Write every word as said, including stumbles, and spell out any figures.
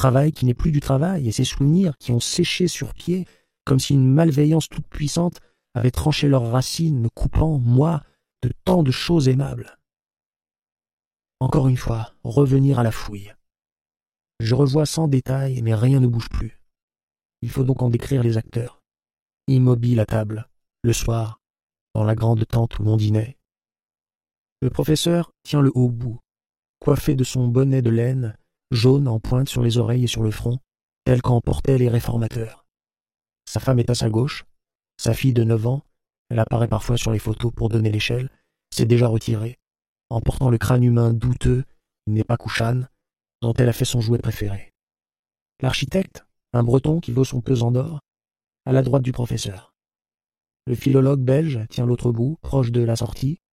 travail qui n'est plus du travail et ces souvenirs qui ont séché sur pied comme si une malveillance toute puissante avait tranché leurs racines, me coupant, moi, de tant de choses aimables. Encore une fois, revenir à la fouille. Je revois sans détail, mais rien ne bouge plus. Il faut donc en décrire les acteurs. Immobiles à table, le soir, dans la grande tente où l'on dînait. Le professeur tient le haut bout, coiffé de son bonnet de laine, jaune en pointe sur les oreilles et sur le front, tel qu'en portaient les réformateurs. Sa femme est à sa gauche, sa fille de neuf ans, elle apparaît parfois sur les photos pour donner l'échelle, s'est déjà retirée, en portant le crâne humain douteux, il n'est pas couchane, dont elle a fait son jouet préféré. L'architecte, un breton qui vaut son pesant d'or, à la droite du professeur. Le philologue belge tient l'autre bout, proche de la sortie,